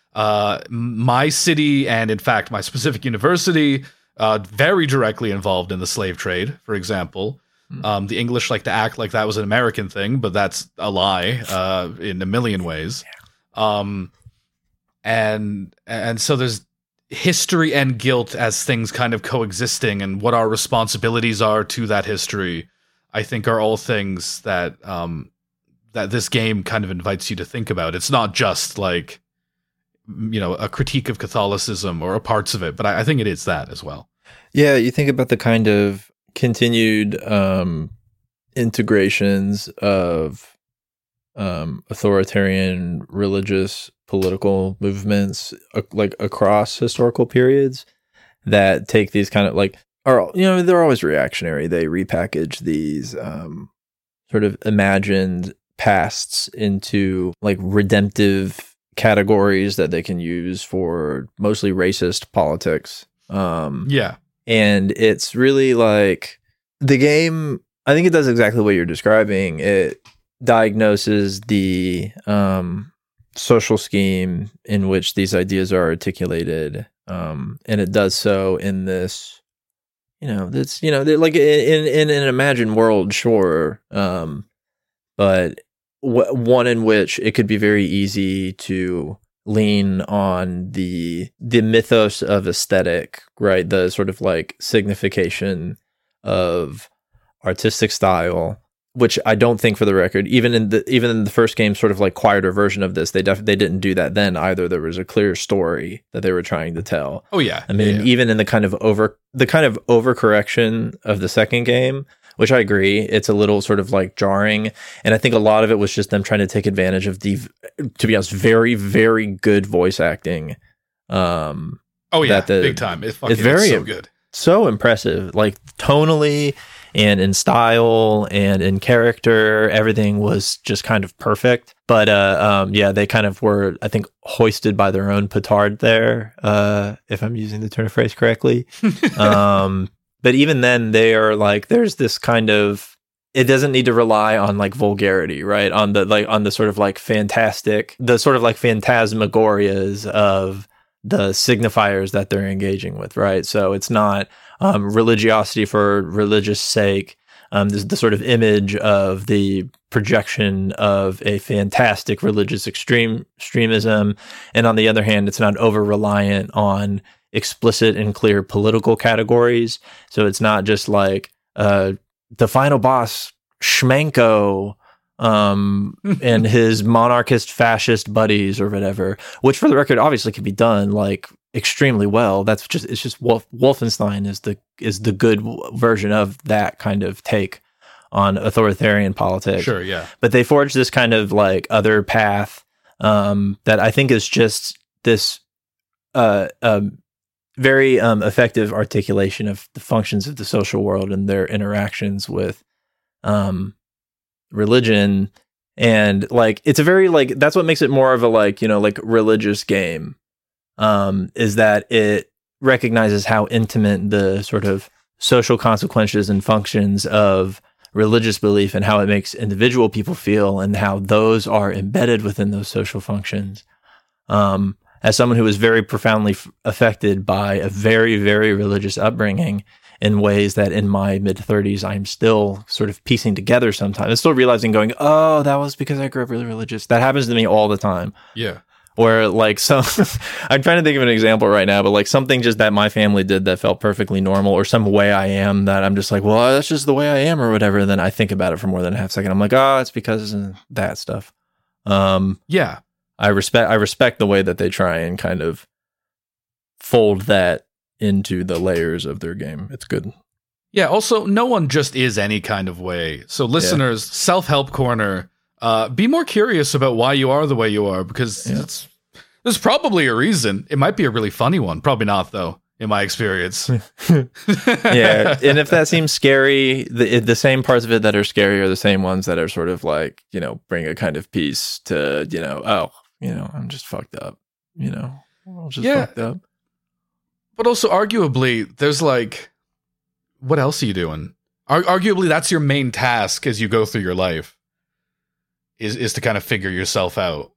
My city, and in fact my specific university, very directly involved in the slave trade, for example. The English like to act like that was an American thing, but that's a lie in a million ways. And so there's history and guilt as things kind of coexisting, and what our responsibilities are to that history, I think, are all things that that this game kind of invites you to think about. It's not just like, a critique of Catholicism or parts of it, but I think it is that as well. Yeah, you think about the kind of continued integrations of authoritarian religious political movements like across historical periods that take these kind of like, they're always reactionary. They repackage these sort of imagined pasts into like redemptive categories that they can use for mostly racist politics. And it's really like the game, I think it does exactly what you're describing. It diagnoses the social scheme in which these ideas are articulated, and it does so in this, they're like in an imagined world, sure, but one in which it could be very easy to lean on the mythos of aesthetic, right? The sort of like signification of artistic style, which I don't think, for the record, even in the first game, sort of like quieter version of this, they didn't do that then either. There was a clear story that they were trying to tell. Oh yeah, I mean, even in the kind of overcorrection of the second game, which I agree, it's a little sort of like jarring, and I think a lot of it was just them trying to take advantage of the, to be honest, very, very good voice acting. Big time. It's very so good, so impressive, like tonally and in style and in character, everything was just kind of perfect. But they kind of were, I think, hoisted by their own petard there, if I'm using the turn of phrase correctly. But even then, they are like, there's this kind of it doesn't need to rely on like vulgarity, right? On the sort of like phantasmagorias of the signifiers that they're engaging with, right? So it's not religiosity for religious sake. There's the sort of image of the projection of a fantastic religious extremism. And on the other hand, it's not over-reliant on explicit and clear political categories. So it's not just like the final boss, Shmenko, and his monarchist fascist buddies or whatever, which for the record obviously can be done like extremely well. It's just Wolfenstein is the good version of that kind of take on authoritarian politics. Sure, yeah. But they forged this kind of like other path that I think is just this very effective articulation of the functions of the social world and their interactions with religion. And like it's a very like that's what makes it more of a like, you know, like religious game. Is that it recognizes how intimate the sort of social consequences and functions of religious belief and how it makes individual people feel and how those are embedded within those social functions. As someone who was very profoundly affected by a very, very religious upbringing in ways that in my mid-30s, I'm still sort of piecing together sometimes. I'm still realizing going, oh, that was because I grew up really religious. That happens to me all the time. Yeah. Where like I'm trying to think of an example right now, but like something just that my family did that felt perfectly normal, or some way I am that I'm just like, well, that's just the way I am or whatever. And then I think about it for more than a half second. I'm like, oh, it's because of that stuff. Yeah. I respect the way that they try and kind of fold that into the layers of their game. It's good. Yeah. Also, no one just is any kind of way. So listeners, Self-Help Corner, be more curious about why you are the way you are, because there's probably a reason. It might be a really funny one. Probably not, though, in my experience. Yeah. And if that seems scary, the same parts of it that are scary are the same ones that are sort of like, you know, bring a kind of peace to, you know, oh, you know, I'm just fucked up, you know, I'm just fucked up. But also, arguably, there's like, what else are you doing? Arguably, that's your main task as you go through your life. Is to kind of figure yourself out.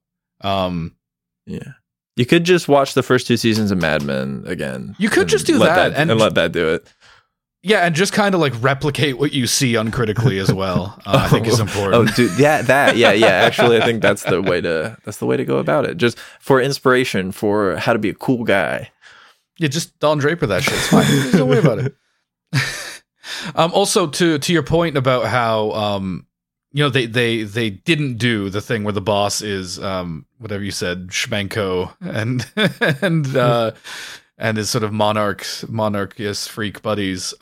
Yeah. You could just watch the first 2 seasons of Mad Men again. You could just do that and let that do it. Yeah, and just kind of like replicate what you see uncritically as well. I think is important. Oh, dude, yeah. Actually, I think that's the way to go about it. Just for inspiration for how to be a cool guy. Yeah, just Don Draper that shit. It's fine. Don't worry about it. Also, to your point about how you know, they didn't do the thing where the boss is whatever you said, Shmenko and his sort of monarchist freak buddies.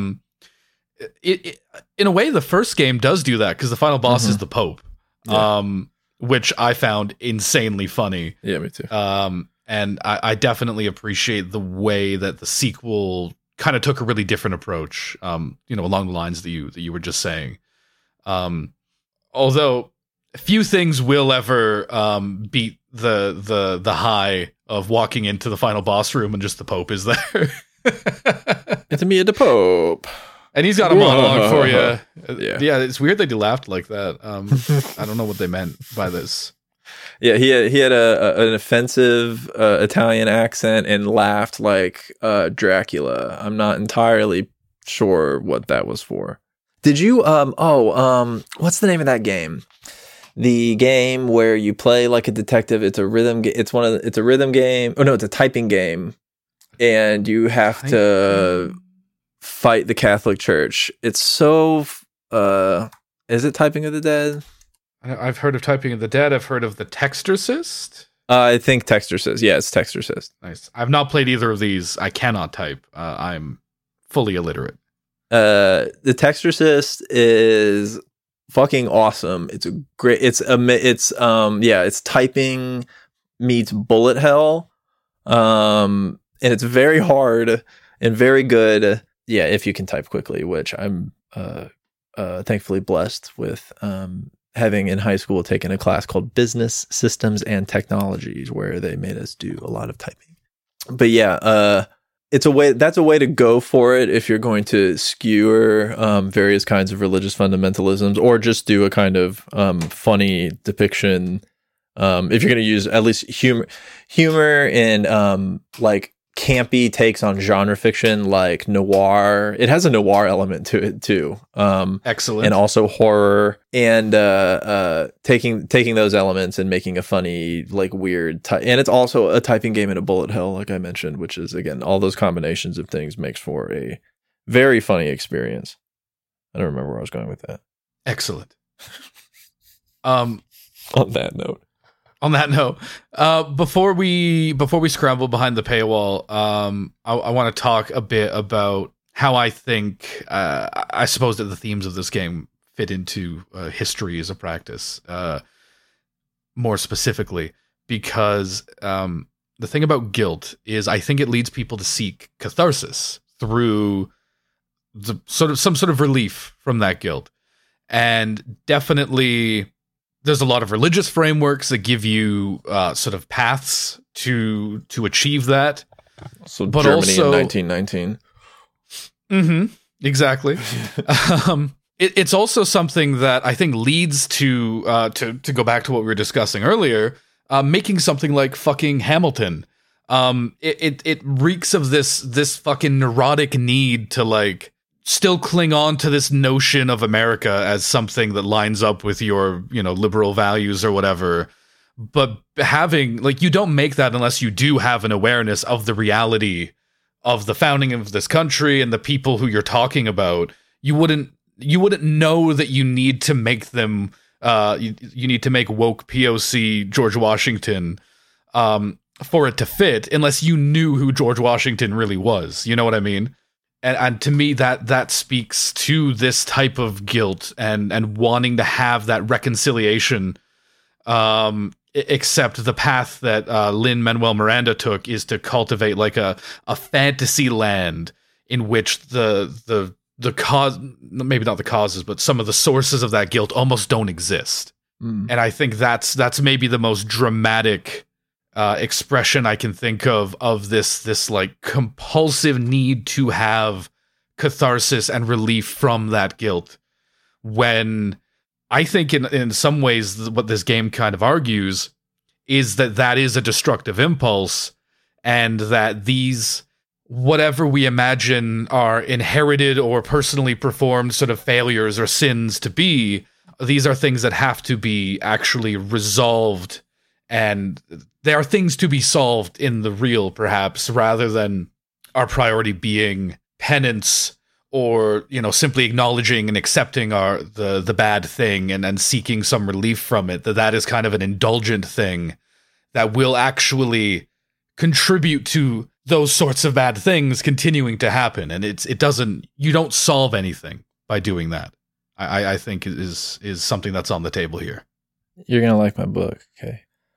It in a way, the first game does do that because the final boss is the Pope, which I found insanely funny. Yeah, me too. And I definitely appreciate the way that the sequel kind of took a really different approach. You know, along the lines that you were just saying. Although few things will ever beat the high of walking into the final boss room and just the Pope is there. It's me, the Pope, and he's got a monologue for you. Yeah, it's weird that he laughed like that. I don't know what they meant by this. Yeah, he had an offensive Italian accent and laughed like Dracula. I'm not entirely sure what that was for. Did you what's the name of that game? The game where you play like a detective. It's a rhythm it's a rhythm game. Oh no, it's a typing game. And you have to fight the Catholic Church. It's so is it Typing of the Dead? I've heard of Typing of the Dead. I've heard of the Textorcist. I think Textorcist. Yeah, it's Textorcist. Nice. I've not played either of these. I cannot type. I'm fully illiterate. The Textorcist is fucking awesome. It's a great. It's typing meets bullet hell, and it's very hard and very good. Yeah, if you can type quickly, which I'm thankfully blessed with. Having in high school taken a class called Business Systems and Technologies, where they made us do a lot of typing. But yeah, it's a way, that's a way to go for it if you're going to skewer various kinds of religious fundamentalisms, or just do a kind of funny depiction. If you're going to use at least humor and like campy takes on genre fiction, like noir. It has a noir element to it too. Excellent. And also horror, and taking those elements and making a funny, like weird and it's also a typing game and a bullet hell, like I mentioned, which is, again, all those combinations of things makes for a very funny experience. I don't remember where I was going with that. Excellent. On that note, before we scramble behind the paywall, I want to talk a bit about how I think, I suppose, that the themes of this game fit into history as a practice, more specifically, because the thing about guilt is I think it leads people to seek catharsis through some sort of relief from that guilt. And definitely there's a lot of religious frameworks that give you sort of paths to achieve that. So but Germany also, in 1919. Exactly. It's also something that I think leads to go back to what we were discussing earlier, making something like fucking Hamilton. It reeks of this fucking neurotic need to, like, still cling on to this notion of America as something that lines up with your, liberal values or whatever. But having, like, you don't make that unless you do have an awareness of the reality of the founding of this country and the people who you're talking about. You wouldn't know that you need to make them, you need to make woke POC George Washington for it to fit, unless you knew who George Washington really was. You know what I mean? And to me, that speaks to this type of guilt and wanting to have that reconciliation. Except the path that Lin-Manuel Miranda took is to cultivate like a fantasy land in which the cause, maybe not the causes, but some of the sources of that guilt almost don't exist. And I think that's maybe the most dramatic expression I can think of this like compulsive need to have catharsis and relief from that guilt, when I think in some ways what this game kind of argues is that is a destructive impulse, and that these, whatever we imagine are inherited or personally performed sort of failures or sins to be, these are things that have to be actually resolved, and there are things to be solved in the real, perhaps, rather than our priority being penance or, simply acknowledging and accepting the bad thing and then seeking some relief from it. That is kind of an indulgent thing that will actually contribute to those sorts of bad things continuing to happen. And you don't solve anything by doing that. I think is something that's on the table here. You're going to like my book. Okay.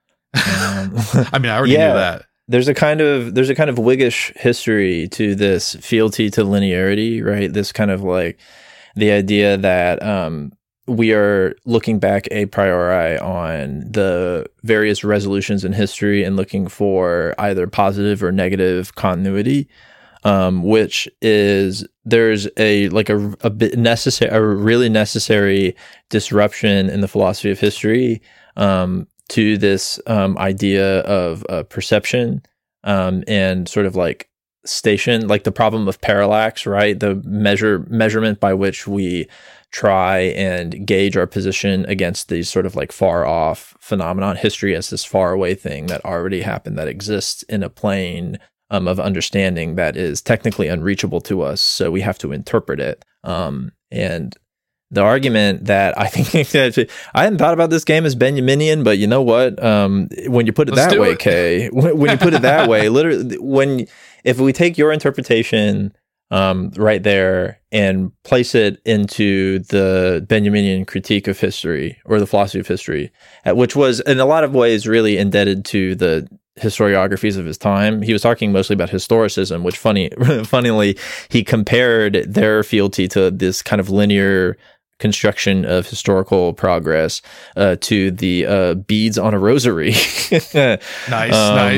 I mean, I already knew that. There's a kind of Whiggish history to this fealty to linearity, right? This kind of like the idea that we are looking back a priori on the various resolutions in history and looking for either positive or negative continuity, which is there's a bit necessary, a really necessary disruption in the philosophy of history to this idea of perception and sort of like station, like the problem of parallax, right? The measurement by which we try and gauge our position against these sort of like far off phenomenon. History as this far away thing that already happened, that exists in a plane of understanding that is technically unreachable to us. So we have to interpret it. And the argument that I think I hadn't thought about this game as Benjaminian, but you know what? When you put it that way, Kay, when you put it that way, literally, if we take your interpretation right there and place it into the Benjaminian critique of history or the philosophy of history, which was in a lot of ways really indebted to the historiographies of his time. He was talking mostly about historicism, which funnily, he compared their fealty to this kind of linear construction of historical progress to the beads on a rosary. Nice.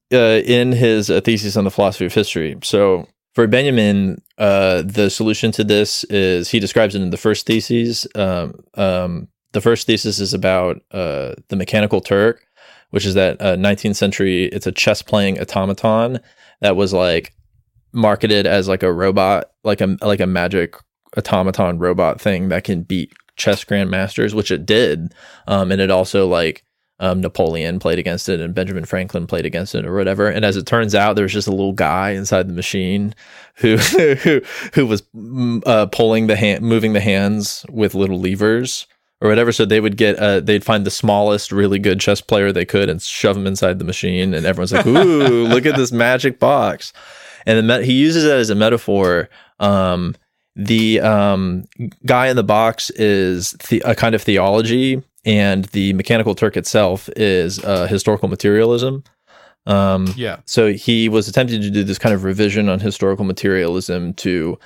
in his thesis on the philosophy of history. So for Benjamin, the solution to this is, he describes it in the first thesis. The first thesis is about the Mechanical Turk, which is that 19th century, it's a chess playing automaton that was like marketed as like a robot, like a magic automaton robot thing that can beat chess grandmasters, which it did. And it also like Napoleon played against it and Benjamin Franklin played against it or whatever. And as it turns out, there's just a little guy inside the machine who was moving the hands with little levers or whatever. So they would they'd find the smallest, really good chess player they could and shove him inside the machine. And everyone's like, ooh, look at this magic box. And he uses it as a metaphor. The guy in the box is a kind of theology, and the Mechanical Turk itself is historical materialism. So he was attempting to do this kind of revision on historical materialism to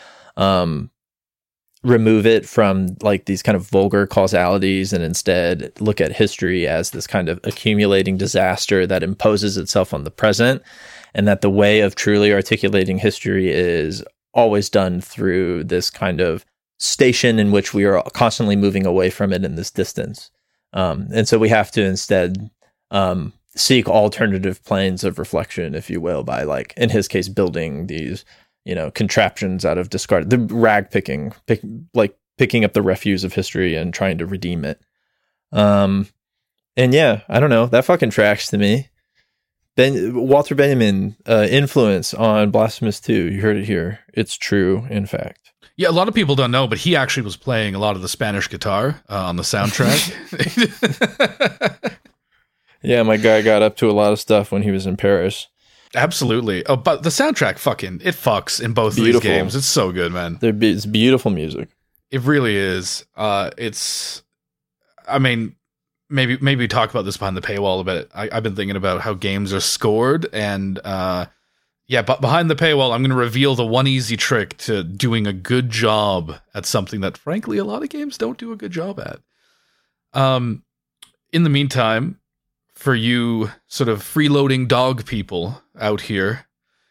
remove it from like these kind of vulgar causalities and instead look at history as this kind of accumulating disaster that imposes itself on the present, and that the way of truly articulating history is always done through this kind of station in which we are constantly moving away from it in this distance. And so we have to instead seek alternative planes of reflection, if you will, by like, in his case, building these, contraptions out of the rag picking, picking up the refuse of history and trying to redeem it. And yeah, I don't know, that fucking tracks to me. Walter Benjamin influence on Blasphemous 2. You heard it here. It's true, in fact. Yeah, a lot of people don't know, but he actually was playing a lot of the Spanish guitar on the soundtrack. Yeah, my guy got up to a lot of stuff when he was in Paris. Absolutely. Oh, but the soundtrack it fucks in both of these games. It's so good, man. It's beautiful music. It really is. Maybe talk about this behind the paywall a bit. I've been thinking about how games are scored, and but behind the paywall, I'm going to reveal the one easy trick to doing a good job at something that, frankly, a lot of games don't do a good job at. In the meantime, for you sort of freeloading dog people out here,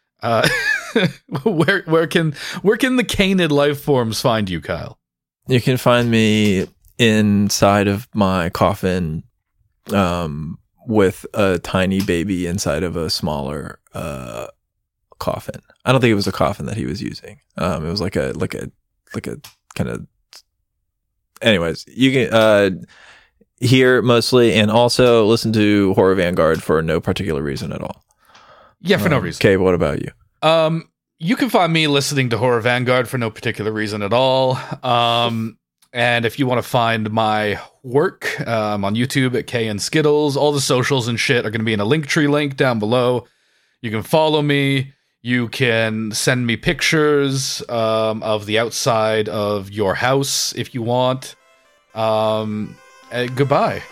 where can the canid life forms find you, Kyle? You can find me inside of my coffin with a tiny baby inside of a smaller coffin. I don't think it was a coffin that he was using. It was like a kind of. Anyways, you can hear mostly, and also listen to Horror Vanguard for no particular reason at all. Yeah, for no reason. Okay, what about you? You can find me listening to Horror Vanguard for no particular reason at all. And if you want to find my work, I'm on YouTube at K and Skittles. All the socials and shit are going to be in a Linktree link down below. You can follow me. You can send me pictures of the outside of your house if you want. Goodbye.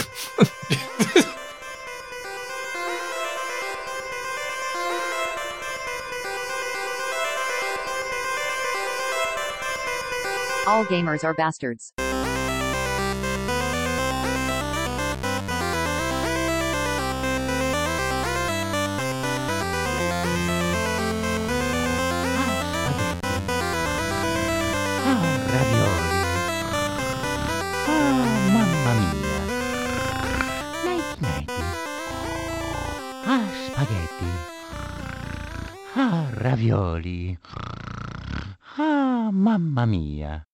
All gamers are bastards. Ravioli. Mamma mia. Nighty. Spaghetti. Ravioli. Mamma mia.